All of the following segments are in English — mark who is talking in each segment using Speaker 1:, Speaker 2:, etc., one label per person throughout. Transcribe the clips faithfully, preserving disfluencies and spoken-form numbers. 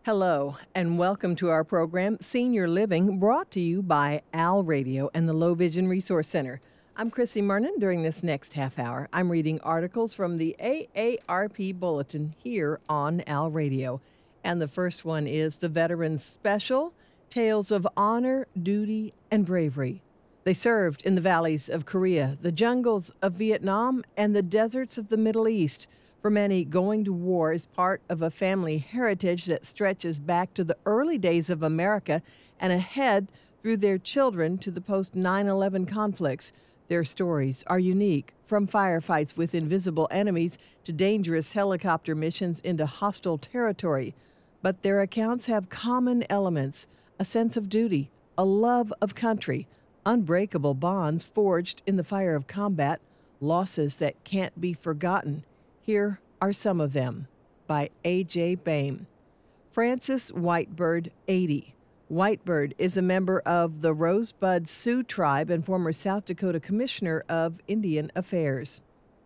Speaker 1: Hello, and welcome to our program, Senior Living, brought to you by Al Radio and the Low Vision Resource Center. I'm Chrissy Mernon. During this next half hour, I'm reading articles from the A A R P Bulletin here on Al Radio. And the first one is the Veterans Special, Tales of Honor, Duty, and Bravery. They served in the valleys of Korea, the jungles of Vietnam, and the deserts of the Middle East. For many, going to war is part of a family heritage that stretches back to the early days of America and ahead through their children to the post nine eleven conflicts. Their stories are unique, from firefights with invisible enemies to dangerous helicopter missions into hostile territory. But their accounts have common elements: a sense of duty, a love of country, unbreakable bonds forged in the fire of combat, losses that can't be forgotten. Here are some of them, by A J Baim. Francis Whitebird, eighty. Whitebird is a member of the Rosebud Sioux Tribe and former South Dakota Commissioner of Indian Affairs.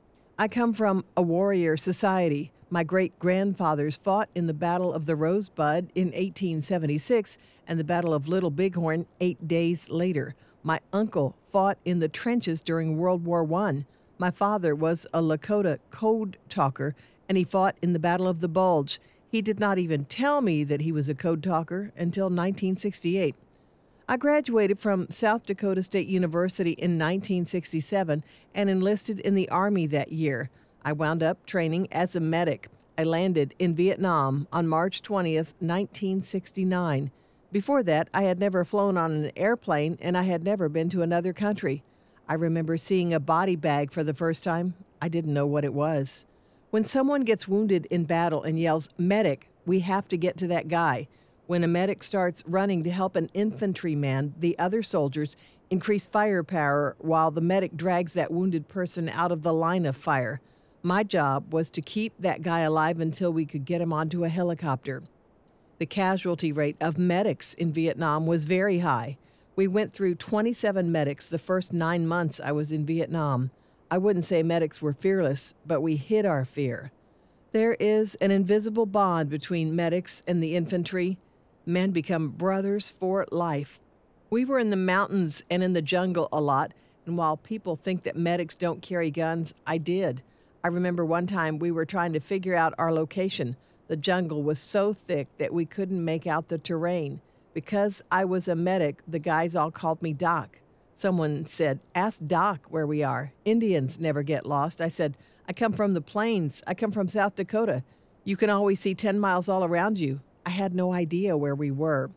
Speaker 1: I come from a warrior society. My great-grandfathers fought in the Battle of the Rosebud in eighteen seventy-six and the Battle of Little Bighorn eight days later. My uncle fought in the trenches during World War One. My father was a Lakota code talker, and he fought in the Battle of the Bulge. He did not even tell me that he was a code talker until nineteen sixty-eight. I graduated from South Dakota State University in nineteen sixty-seven and enlisted in the Army that year. I wound up training as a medic. I landed in Vietnam on March twentieth, nineteen sixty-nine. Before that, I had never flown on an airplane, and I had never been to another country. I remember seeing a body bag for the first time. I didn't know what it was. When someone gets wounded in battle and yells, "Medic," we have to get to that guy. When a medic starts running to help an infantryman, the other soldiers increase firepower while the medic drags that wounded person out of the line of fire. My job was to keep that guy alive until we could get him onto a helicopter. The casualty rate of medics in Vietnam was very high. We went through twenty-seven medics the first nine months I was in Vietnam. I wouldn't say medics were fearless, but we hid our fear. There is an invisible bond between medics and the infantry. Men become brothers for life. We were in the mountains and in the jungle a lot, and while people think that medics don't carry guns, I did. I remember one time we were trying to figure out our location. The jungle was so thick that we couldn't make out the terrain. Because I was a medic, the guys all called me Doc. Someone said, "Ask Doc where we are. Indians never get lost." I said, "I come from the plains. I come from South Dakota. You can always see ten miles all around you." I had no idea where we were.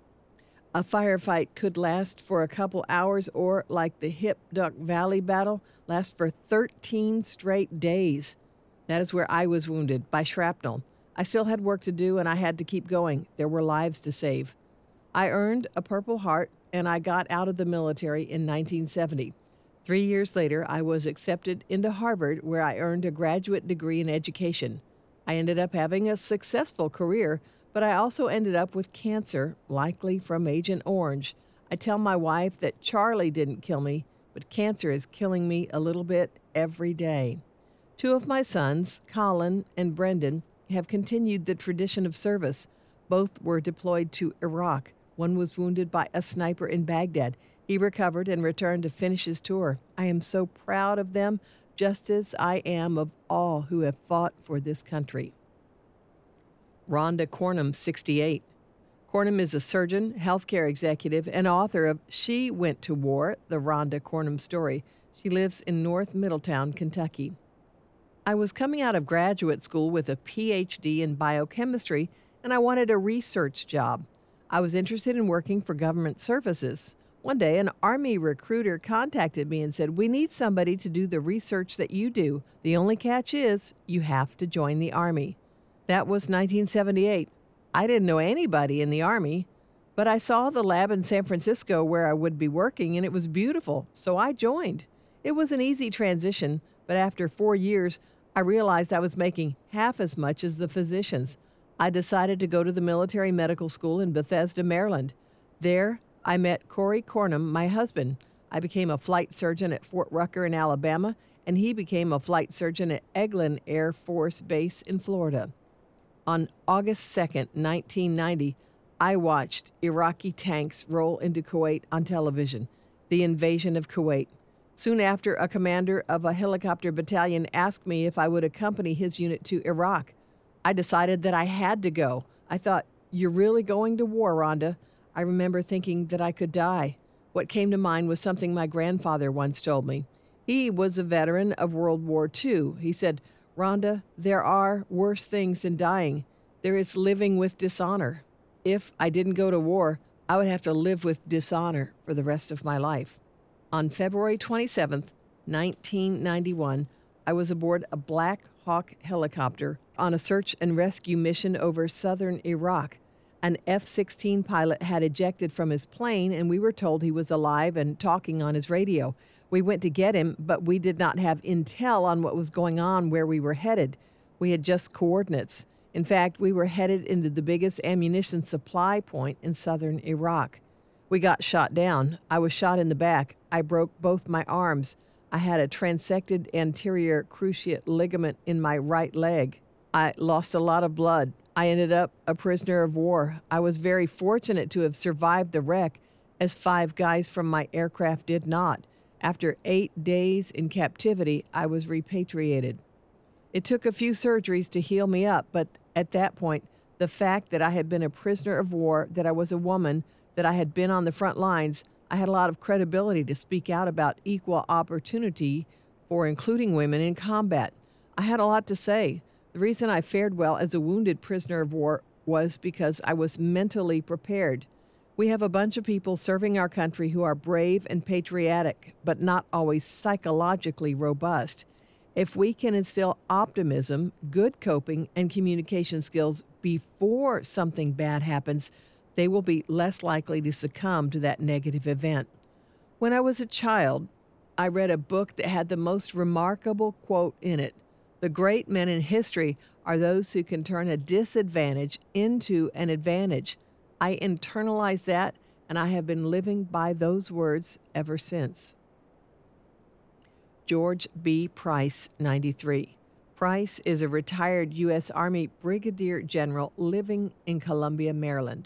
Speaker 1: A firefight could last for a couple hours or, like the Hip Duck Valley battle, last for thirteen straight days. That is where I was wounded, by shrapnel. I still had work to do, and I had to keep going. There were lives to save. I earned a Purple Heart, and I got out of the military in nineteen seventy. Three years later, I was accepted into Harvard, where I earned a graduate degree in education. I ended up having a successful career, but I also ended up with cancer, likely from Agent Orange. I tell my wife that Charlie didn't kill me, but cancer is killing me a little bit every day. Two of my sons, Colin and Brendan, have continued the tradition of service. Both were deployed to Iraq. One was wounded by a sniper in Baghdad. He recovered and returned to finish his tour. I am so proud of them, just as I am of all who have fought for this country. Rhonda Cornum, sixty-eight. Cornum is a surgeon, healthcare executive, and author of She Went to War, the Rhonda Cornum Story. She lives in North Middletown, Kentucky. I was coming out of graduate school with a P H D in biochemistry, and I wanted a research job. I was interested in working for government services. One day, an Army recruiter contacted me and said, "We need somebody to do the research that you do. The only catch is you have to join the Army." That was nineteen seventy-eight. I didn't know anybody in the Army, but I saw the lab in San Francisco where I would be working, and it was beautiful, so I joined. It was an easy transition, but after four years, I realized I was making half as much as the physicians. I decided to go to the military medical school in Bethesda, Maryland. There, I met Corey Cornum, my husband. I became a flight surgeon at Fort Rucker in Alabama, and he became a flight surgeon at Eglin Air Force Base in Florida. On August second, nineteen ninety, I watched Iraqi tanks roll into Kuwait on television, the invasion of Kuwait. Soon after, a commander of a helicopter battalion asked me if I would accompany his unit to Iraq. I decided that I had to go. I thought, "You're really going to war, Rhonda?" I remember thinking that I could die. What came to mind was something my grandfather once told me. He was a veteran of World War Two. He said, "Rhonda, there are worse things than dying. There is living with dishonor." If I didn't go to war, I would have to live with dishonor for the rest of my life. On February twenty-seventh, nineteen ninety-one, I was aboard a Black Hawk helicopter on a search and rescue mission over southern Iraq. An F sixteen pilot had ejected from his plane, and we were told he was alive and talking on his radio. We went to get him, but we did not have intel on what was going on where we were headed. We had just coordinates. In fact, we were headed into the biggest ammunition supply point in southern Iraq. We got shot down. I was shot in the back. I broke both my arms. I had a transected anterior cruciate ligament in my right leg. I lost a lot of blood. I ended up a prisoner of war. I was very fortunate to have survived the wreck, as five guys from my aircraft did not. After eight days in captivity, I was repatriated. It took a few surgeries to heal me up, but at that point, the fact that I had been a prisoner of war, that I was a woman, that I had been on the front lines, I had a lot of credibility to speak out about equal opportunity for including women in combat. I had a lot to say. The reason I fared well as a wounded prisoner of war was because I was mentally prepared. We have a bunch of people serving our country who are brave and patriotic, but not always psychologically robust. If we can instill optimism, good coping, and communication skills before something bad happens, they will be less likely to succumb to that negative event. When I was a child, I read a book that had the most remarkable quote in it. The great men in history are those who can turn a disadvantage into an advantage. I internalized that, and I have been living by those words ever since. George B. Price, ninety-three. Price is a retired U S Army Brigadier General living in Columbia, Maryland.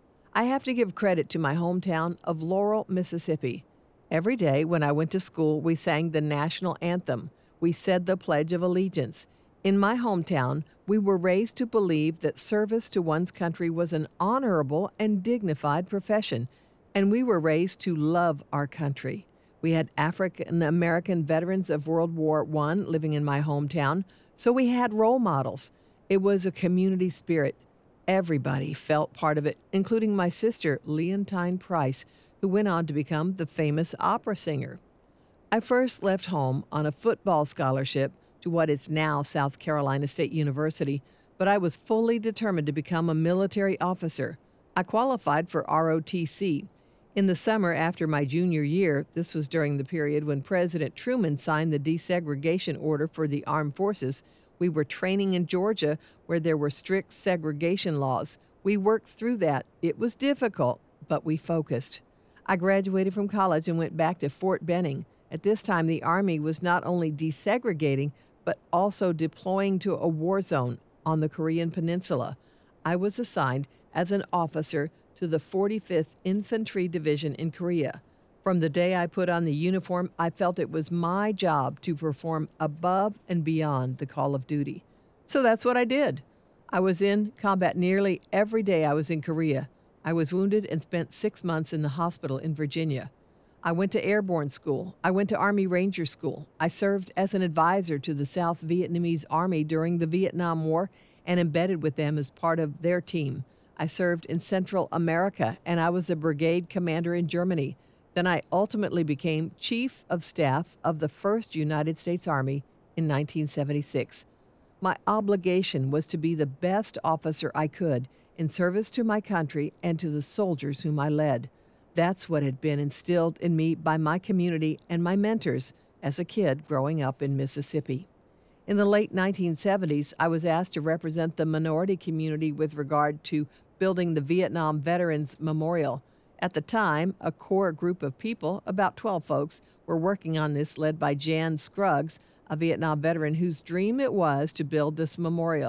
Speaker 1: I have to give credit to my hometown of Laurel, Mississippi. Every day when I went to school, we sang the national anthem. We said the Pledge of Allegiance. In my hometown, we were raised to believe that service to one's country was an honorable and dignified profession, and we were raised to love our country. We had African American veterans of World War One living in my hometown, so we had role models. It was a community spirit. Everybody felt part of it, including my sister, Leontine Price, who went on to become the famous opera singer. I first left home on a football scholarship to what is now South Carolina State University, but I was fully determined to become a military officer. I qualified for R O T C. In the summer after my junior year, this was during the period when President Truman signed the desegregation order for the armed forces, we were training in Georgia where there were strict segregation laws. We worked through that. It was difficult, but we focused. I graduated from college and went back to Fort Benning. At this time, the Army was not only desegregating, but also deploying to a war zone on the Korean Peninsula. I was assigned as an officer to the forty-fifth Infantry Division in Korea. From the day I put on the uniform, I felt it was my job to perform above and beyond the call of duty. So that's what I did. I was in combat nearly every day I was in Korea. I was wounded and spent six months in the hospital in Virginia. I went to airborne school. I went to Army Ranger School. I served as an advisor to the South Vietnamese Army during the Vietnam War and embedded with them as part of their team. I served in Central America, and I was a brigade commander in Germany. Then I ultimately became Chief of Staff of the First United States Army in nineteen seventy-six. My obligation was to be the best officer I could in service to my country and to the soldiers whom I led. That's what had been instilled in me by my community and my mentors as a kid growing up in Mississippi. In the late nineteen seventies, I was asked to represent the minority community with regard to building the Vietnam Veterans Memorial. At the time, a core group of people, about twelve folks, were working on this, led by Jan Scruggs, a Vietnam veteran whose dream it was to build this memorial.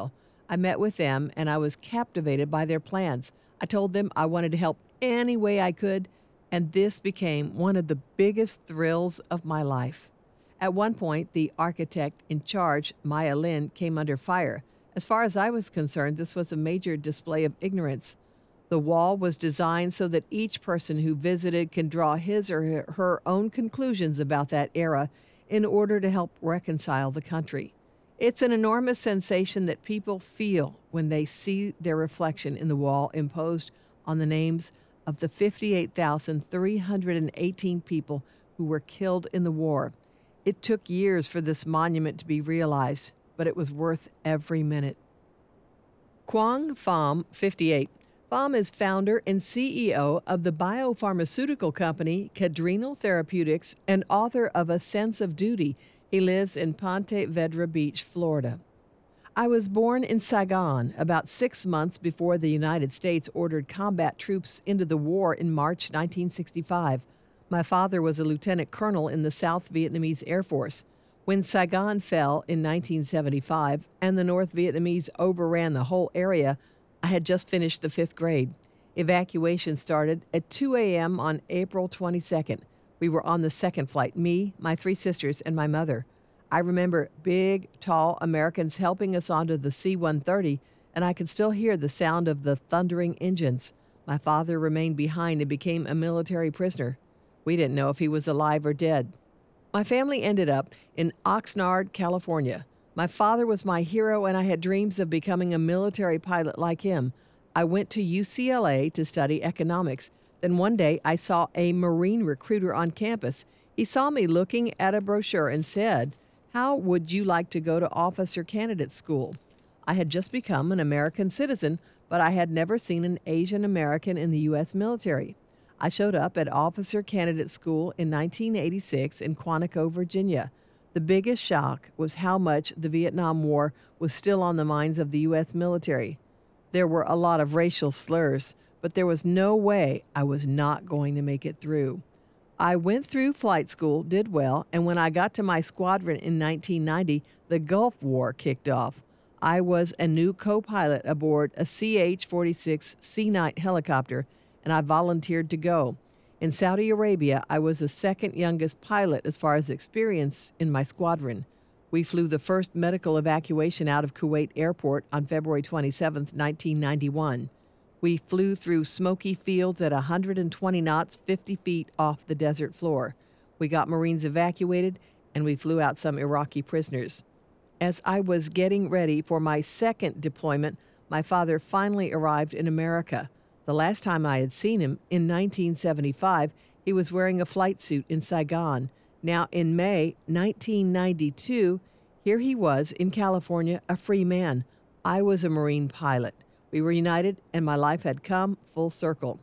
Speaker 1: I met with them and I was captivated by their plans. I told them I wanted to help any way I could, and this became one of the biggest thrills of my life. At one point, the architect in charge, Maya Lin, came under fire. As far as I was concerned, this was a major display of ignorance. The wall was designed so that each person who visited can draw his or her own conclusions about that era in order to help reconcile the country. It's an enormous sensation that people feel when they see their reflection in the wall imposed on the names of the fifty-eight thousand three hundred eighteen people who were killed in the war. It took years for this monument to be realized, but it was worth every minute. Quang Pham, fifty-eight. Pham is founder and C E O of the biopharmaceutical company Cadrenal Therapeutics and author of A Sense of Duty. He lives in Ponte Vedra Beach, Florida. I was born in Saigon about six months before the United States ordered combat troops into the war in March nineteen sixty-five. My father was a lieutenant colonel in the South Vietnamese Air Force. When Saigon fell in nineteen seventy-five and the North Vietnamese overran the whole area, I had just finished the fifth grade. Evacuation started at two a.m. on April twenty-second. We were on the second flight, me, my three sisters, and my mother. I remember big, tall Americans helping us onto the C one thirty, and I could still hear the sound of the thundering engines. My father remained behind and became a military prisoner. We didn't know if he was alive or dead. My family ended up in Oxnard, California. My father was my hero, and I had dreams of becoming a military pilot like him. I went to U C L A to study economics. Then one day I saw a Marine recruiter on campus. He saw me looking at a brochure and said, "How would you like to go to officer candidate school?" I had just become an American citizen, but I had never seen an Asian American in the U S military. I showed up at officer candidate school in nineteen eighty-six in Quantico, Virginia. The biggest shock was how much the Vietnam War was still on the minds of the U S military. There were a lot of racial slurs, but there was no way I was not going to make it through. I went through flight school, did well, and when I got to my squadron in nineteen ninety, the Gulf War kicked off. I was a new co-pilot aboard a C H forty-six Sea Knight helicopter, and I volunteered to go. In Saudi Arabia, I was the second youngest pilot as far as experience in my squadron. We flew the first medical evacuation out of Kuwait Airport on February twenty-seventh, nineteen ninety-one. We flew through smoky fields at one hundred twenty knots, fifty feet off the desert floor. We got Marines evacuated, and we flew out some Iraqi prisoners. As I was getting ready for my second deployment, my father finally arrived in America. The last time I had seen him, in nineteen seventy-five, he was wearing a flight suit in Saigon. Now, in May nineteen ninety-two, here he was in California, a free man. I was a Marine pilot. We were united, and my life had come full circle.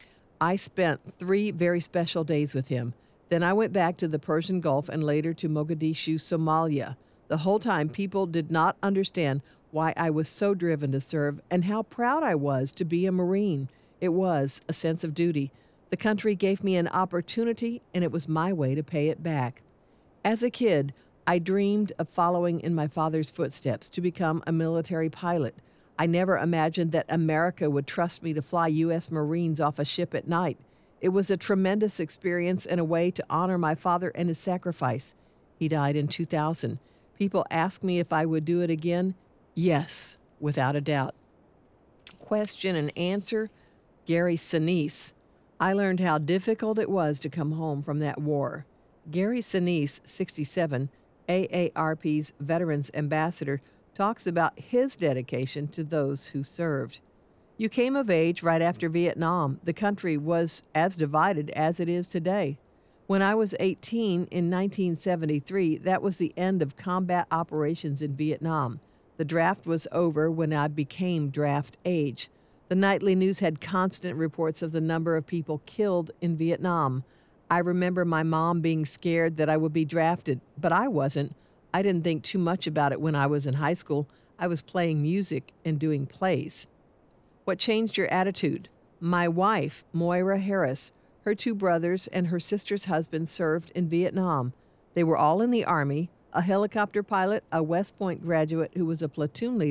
Speaker 1: I spent three very special days with him. Then I went back to the Persian Gulf and later to Mogadishu, Somalia. The whole time, people did not understand why I was so driven to serve and how proud I was to be a Marine. It was a sense of duty. The country gave me an opportunity, and it was my way to pay it back. As a kid, I dreamed of following in my father's footsteps to become a military pilot. I never imagined that America would trust me to fly U S Marines off a ship at night. It was a tremendous experience and a way to honor my father and his sacrifice. He died in two thousand. People ask me if I would do it again. Yes, without a doubt. Question and answer, Gary Sinise. I learned how difficult it was to come home from that war. Gary Sinise, sixty-seven, A A R P's Veterans Ambassador, talks about his dedication to those who served. You came of age right after Vietnam. The country was as divided as it is today. When I was eighteen in nineteen seventy-three, that was the end of combat operations in Vietnam. The draft was over when I became draft age. The nightly news had constant reports of the number of people killed in Vietnam. I remember my mom being scared that I would be drafted, but I wasn't. I didn't think too much about it when I was in high school. I was playing music and doing plays. What changed your attitude? My wife, Moira Harris, her two brothers, and her sister's husband served in Vietnam. They were all in the Army, a helicopter pilot, a West Point graduate who was a platoon leader,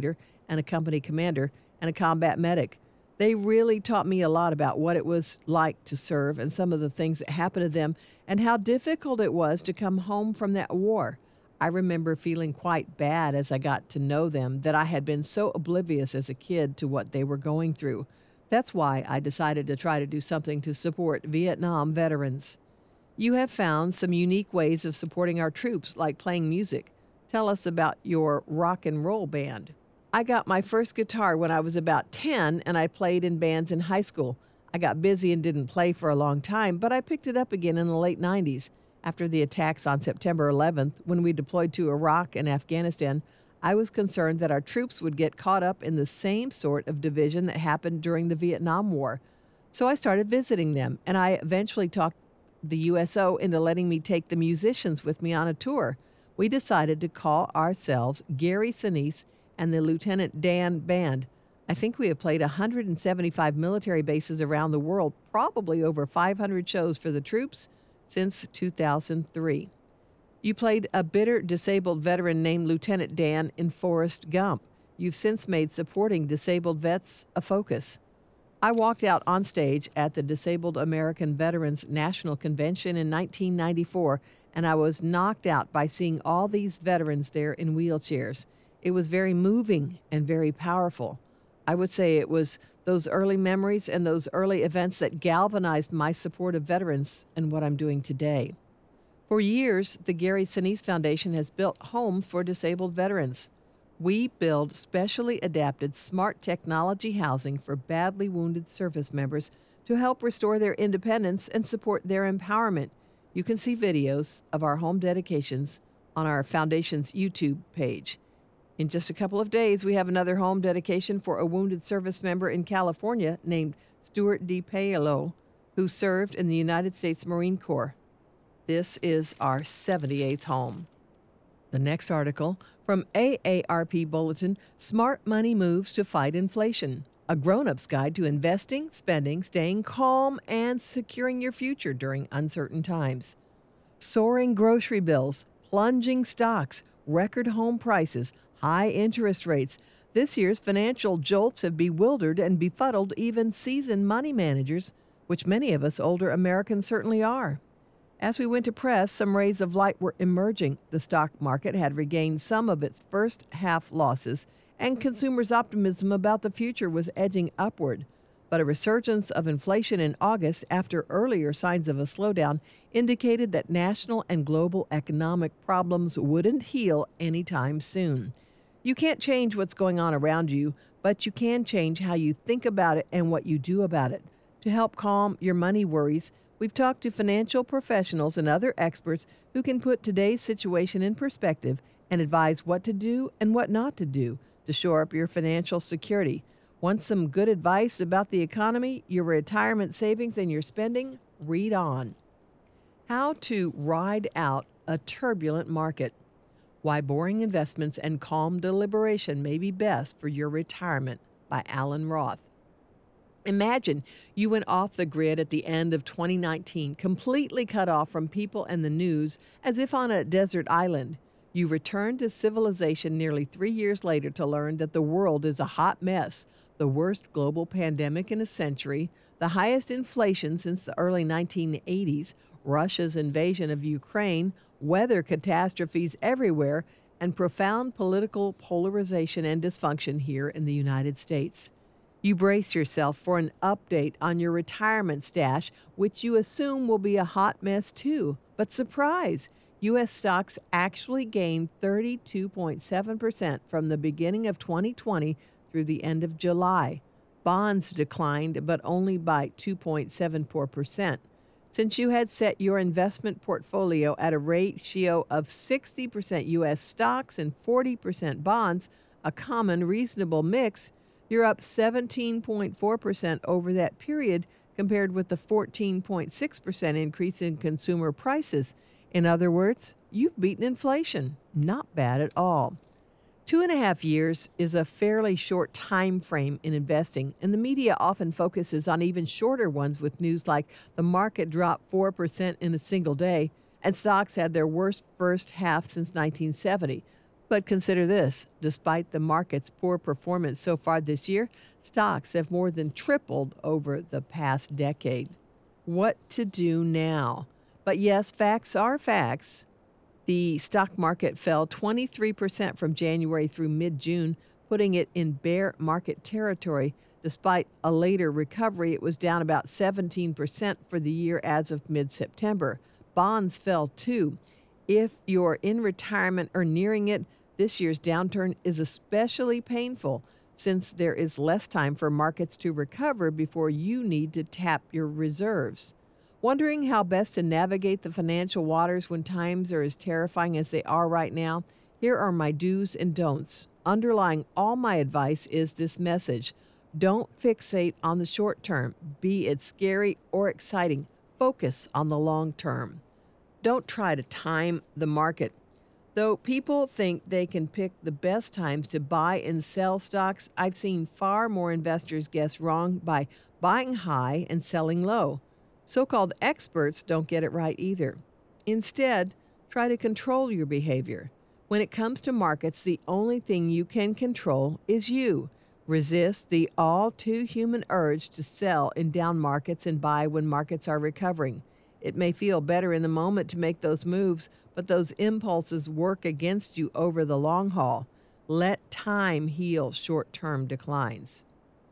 Speaker 1: and a company commander, and a combat medic. They really taught me a lot about what it was like to serve and some of the things that happened to them and how difficult it was to come home from that war. I remember feeling quite bad as I got to know them that I had been so oblivious as a kid to what they were going through. That's why I decided to try to do something to support Vietnam veterans. You have found some unique ways of supporting our troops, like playing music. Tell us about your rock and roll band. I got my first guitar when I was about ten, and I played in bands in high school. I got busy and didn't play for a long time, but I picked it up again in the late nineties. After the attacks on September eleventh, when we deployed to Iraq and Afghanistan, I was concerned that our troops would get caught up in the same sort of division that happened during the Vietnam War. So I started visiting them, and I eventually talked the U S O into letting me take the musicians with me on a tour. We decided to call ourselves Gary Sinise and the Lieutenant Dan Band. I think we have played one hundred seventy-five military bases around the world, probably over five hundred shows for the troops since two thousand three. You played a bitter disabled veteran named Lieutenant Dan in Forrest Gump. You've since made supporting disabled vets a focus. I walked out on stage at the Disabled American Veterans National Convention in nineteen ninety-four, and I was knocked out by seeing all these veterans there in wheelchairs. It was very moving and very powerful. I would say it was those early memories and those early events that galvanized my support of veterans and what I'm doing today. For years, the Gary Sinise Foundation has built homes for disabled veterans. We build specially adapted smart technology housing for badly wounded service members to help restore their independence and support their empowerment. You can see videos of our home dedications on our foundation's YouTube page. In just a couple of days, we have another home dedication for a wounded service member in California named Stuart DiPaolo, who served in the United States Marine Corps. This is our seventy-eighth home. The next article from A A R P Bulletin, Smart Money Moves to Fight Inflation, a grown-up's guide to investing, spending, staying calm, and securing your future during uncertain times. Soaring grocery bills, plunging stocks, record home prices, high interest rates. This year's financial jolts have bewildered and befuddled even seasoned money managers, which many of us older Americans certainly are. As we went to press, some rays of light were emerging. The stock market had regained some of its first half losses, and consumers' optimism about the future was edging upward. But a resurgence of inflation in August, after earlier signs of a slowdown, indicated that national and global economic problems wouldn't heal anytime soon. You can't change what's going on around you, but you can change how you think about it and what you do about it. To help calm your money worries, we've talked to financial professionals and other experts who can put today's situation in perspective and advise what to do and what not to do to shore up your financial security. Want some good advice about the economy, your retirement savings, and your spending? Read on. How to Ride Out a Turbulent Market. Why Boring Investments and Calm Deliberation May Be Best for Your Retirement by Alan Roth. Imagine you went off the grid at the end of twenty nineteen, completely cut off from people and the news as if on a desert island. You returned to civilization nearly three years later to learn that the world is a hot mess, the worst global pandemic in a century, the highest inflation since the early nineteen eighties, Russia's invasion of Ukraine, weather catastrophes everywhere, and profound political polarization and dysfunction here in the United States. You brace yourself for an update on your retirement stash, which you assume will be a hot mess too. But surprise! U S stocks actually gained thirty-two point seven percent from the beginning of twenty twenty through the end of July. Bonds declined, but only by two point seven four percent. Since you had set your investment portfolio at a ratio of sixty percent U S stocks and forty percent bonds, a common reasonable mix, you're up seventeen point four percent over that period compared with the fourteen point six percent increase in consumer prices. In other words, you've beaten inflation. Not bad at all. Two and a half years is a fairly short time frame in investing, and the media often focuses on even shorter ones with news like the market dropped four percent in a single day and stocks had their worst first half since nineteen seventy. But consider this, despite the market's poor performance so far this year, stocks have more than tripled over the past decade. What to do now? But yes, facts are facts. The stock market fell twenty-three percent from January through mid-June, putting it in bear market territory. Despite a later recovery, it was down about seventeen percent for the year as of mid-September. Bonds fell too. If you're in retirement or nearing it, this year's downturn is especially painful since there is less time for markets to recover before you need to tap your reserves. Wondering how best to navigate the financial waters when times are as terrifying as they are right now? Here are my do's and don'ts. Underlying all my advice is this message. Don't fixate on the short term, be it scary or exciting. Focus on the long term. Don't try to time the market. Though people think they can pick the best times to buy and sell stocks, I've seen far more investors guess wrong by buying high and selling low. So-called experts don't get it right either. Instead, try to control your behavior. When it comes to markets, the only thing you can control is you. Resist the all-too-human urge to sell in down markets and buy when markets are recovering. It may feel better in the moment to make those moves, but those impulses work against you over the long haul. Let time heal short-term declines.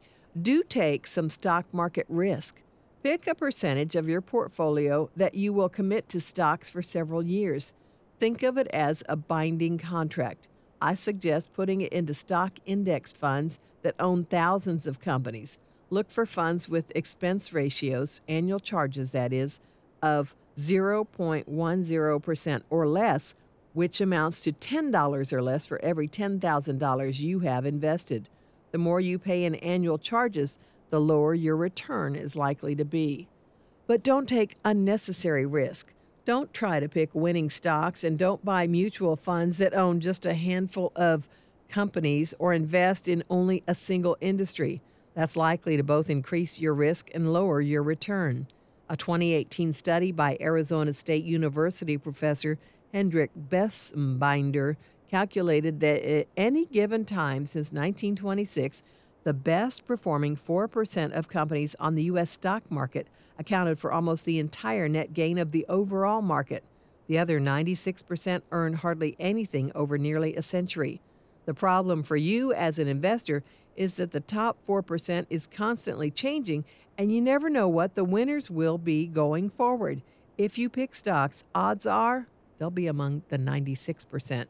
Speaker 1: Do take some stock market risk. Pick a percentage of your portfolio that you will commit to stocks for several years. Think of it as a binding contract. I suggest putting it into stock index funds that own thousands of companies. Look for funds with expense ratios, annual charges that is, of zero point one zero percent or less, which amounts to ten dollars or less for every ten thousand dollars you have invested. The more you pay in annual charges, the lower your return is likely to be. But don't take unnecessary risk. Don't try to pick winning stocks and don't buy mutual funds that own just a handful of companies or invest in only a single industry. That's likely to both increase your risk and lower your return. A twenty eighteen study by Arizona State University professor Hendrik Bessbinder calculated that at any given time since nineteen twenty-six, the best performing four percent of companies on the U S stock market accounted for almost the entire net gain of the overall market. The other ninety-six percent earned hardly anything over nearly a century. The problem for you as an investor is that the top four percent is constantly changing and you never know what the winners will be going forward. If you pick stocks, odds are they'll be among the ninety-six percent.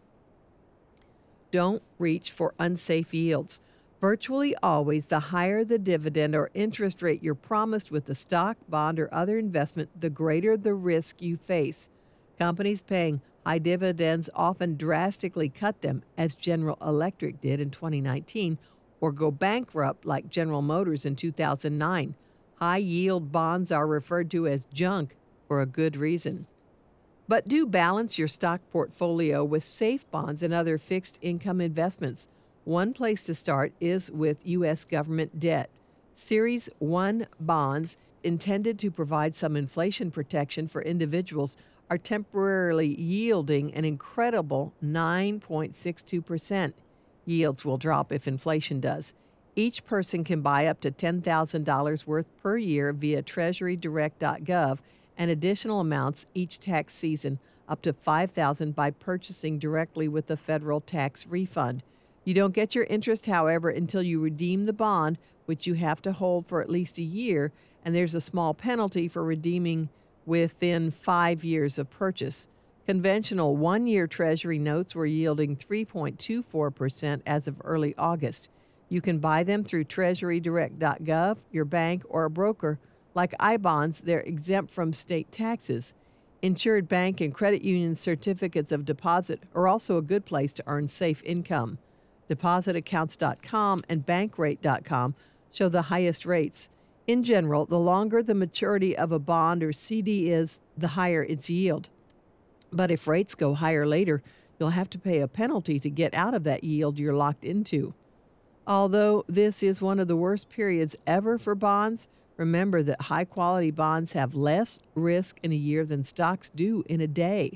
Speaker 1: Don't reach for unsafe yields. Virtually always, the higher the dividend or interest rate you're promised with the stock, bond, or other investment, the greater the risk you face. Companies paying high dividends often drastically cut them, as General Electric did in twenty nineteen, or go bankrupt like General Motors in two thousand nine. High-yield bonds are referred to as junk for a good reason. But do balance your stock portfolio with safe bonds and other fixed income investments. One place to start is with U S government debt. Series one bonds, intended to provide some inflation protection for individuals, are temporarily yielding an incredible nine point six two percent. Yields will drop if inflation does. Each person can buy up to ten thousand dollars worth per year via treasury direct dot gov and additional amounts each tax season, up to five thousand dollars by purchasing directly with the federal tax refund. You don't get your interest, however, until you redeem the bond, which you have to hold for at least a year, and there's a small penalty for redeeming within five years of purchase. Conventional one-year Treasury notes were yielding three point two four percent as of early August. You can buy them through treasury direct dot gov, your bank, or a broker. Like I bonds, they're exempt from state taxes. Insured bank and credit union certificates of deposit are also a good place to earn safe income. deposit accounts dot com and bankrate dot com show the highest rates. In general, the longer the maturity of a bond or C D is, the higher its yield. But if rates go higher later, you'll have to pay a penalty to get out of that yield you're locked into. Although this is one of the worst periods ever for bonds, remember that high-quality bonds have less risk in a year than stocks do in a day.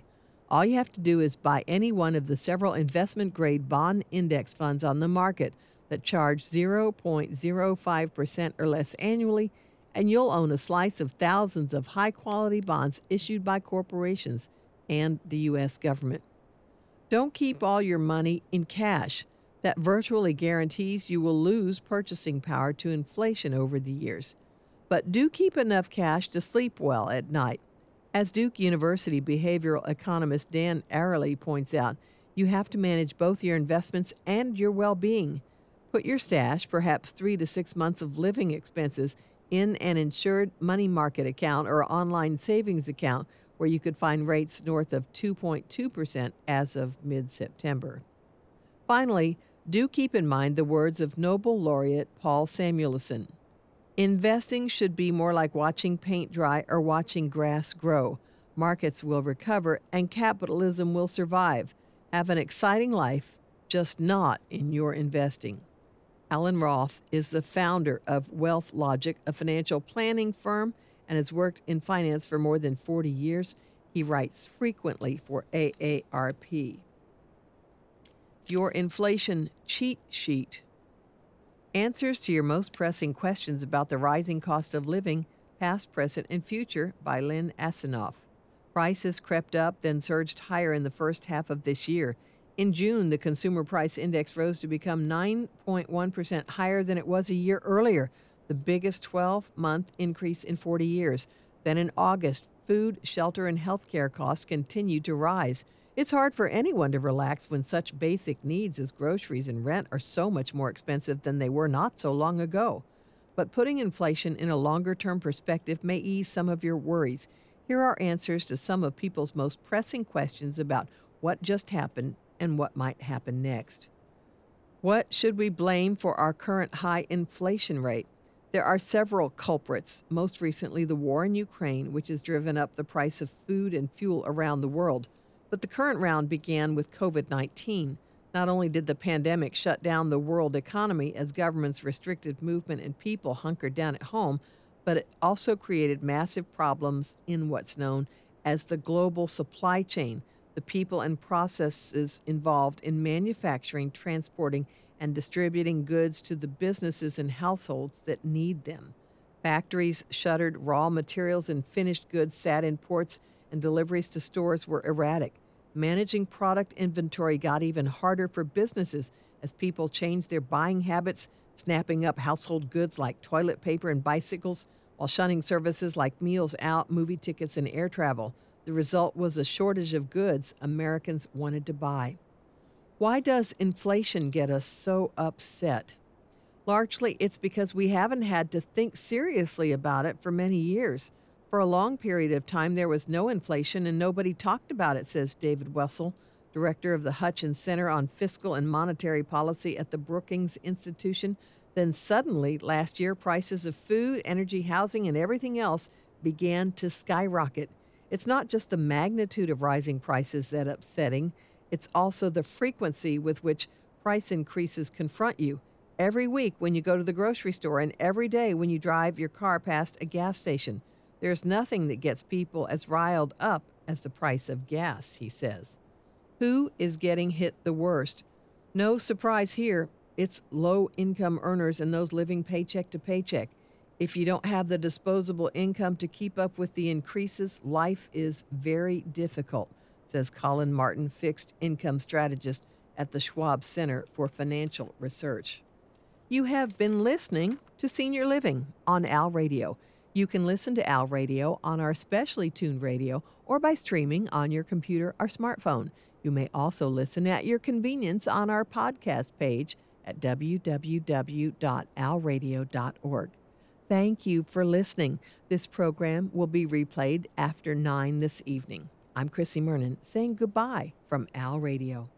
Speaker 1: All you have to do is buy any one of the several investment-grade bond index funds on the market that charge zero point zero five percent or less annually, and you'll own a slice of thousands of high-quality bonds issued by corporations and the U S government. Don't keep all your money in cash. That virtually guarantees you will lose purchasing power to inflation over the years. But do keep enough cash to sleep well at night. As Duke University behavioral economist Dan Ariely points out, you have to manage both your investments and your well-being. Put your stash, perhaps three to six months of living expenses, in an insured money market account or online savings account where you could find rates north of two point two percent as of mid-September. Finally, do keep in mind the words of Nobel laureate Paul Samuelson. Investing should be more like watching paint dry or watching grass grow. Markets will recover and capitalism will survive. Have an exciting life, just not in your investing. Alan Roth is the founder of Wealth Logic, a financial planning firm, and has worked in finance for more than forty years. He writes frequently for A A R P. Your inflation cheat sheet. Answers to your most pressing questions about the rising cost of living, past, present, and future, by Lynn Asinoff. Prices crept up, then surged higher in the first half of this year. In June, the Consumer Price Index rose to become nine point one percent higher than it was a year earlier, the biggest twelve-month increase in forty years. Then in August, food, shelter, and health care costs continued to rise. It's hard for anyone to relax when such basic needs as groceries and rent are so much more expensive than they were not so long ago. But putting inflation in a longer-term perspective may ease some of your worries. Here are answers to some of people's most pressing questions about what just happened and what might happen next. What should we blame for our current high inflation rate? There are several culprits, most recently the war in Ukraine, which has driven up the price of food and fuel around the world. But the current round began with covid nineteen. Not only did the pandemic shut down the world economy as governments restricted movement and people hunkered down at home, but it also created massive problems in what's known as the global supply chain, the people and processes involved in manufacturing, transporting, and distributing goods to the businesses and households that need them. Factories shuttered, raw materials and finished goods sat in ports, and deliveries to stores were erratic. Managing product inventory got even harder for businesses as people changed their buying habits, snapping up household goods like toilet paper and bicycles, while shunning services like meals out, movie tickets, and air travel. The result was a shortage of goods Americans wanted to buy. Why does inflation get us so upset? Largely, it's because we haven't had to think seriously about it for many years. For a long period of time, there was no inflation and nobody talked about it, says David Wessel, director of the Hutchins Center on Fiscal and Monetary Policy at the Brookings Institution. Then suddenly, last year, prices of food, energy, housing, and everything else began to skyrocket. It's not just the magnitude of rising prices that's upsetting, it's also the frequency with which price increases confront you. Every week when you go to the grocery store and every day when you drive your car past a gas station. There's nothing that gets people as riled up as the price of gas, he says. Who is getting hit the worst? No surprise here. It's low-income earners and those living paycheck to paycheck. If you don't have the disposable income to keep up with the increases, life is very difficult, says Colin Martin, fixed income strategist at the Schwab Center for Financial Research. You have been listening to Senior Living on Al Radio. You can listen to Al Radio on our specially tuned radio or by streaming on your computer or smartphone. You may also listen at your convenience on our podcast page at w w w dot al radio dot org. Thank you for listening. This program will be replayed after nine this evening. I'm Chrissy Murnan saying goodbye from Al Radio.